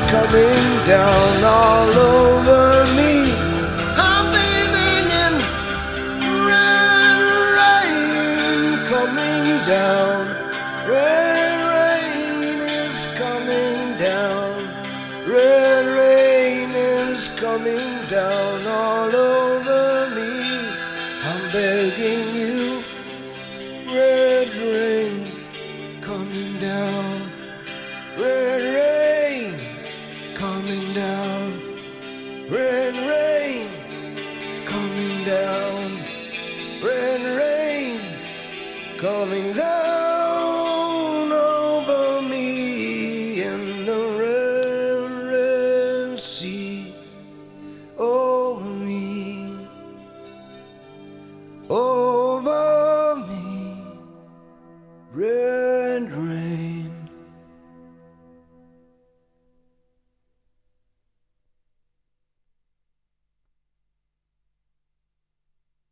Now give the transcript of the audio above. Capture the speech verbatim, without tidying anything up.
coming down all over me. I'm bathing in red rain coming down. Red rain is coming down. Red rain is coming down all over me. I'm begging you, red rain coming down. Red rain coming down. Red rain coming down. Red rain coming down over me in the red, red sea over me, over me. Red rain.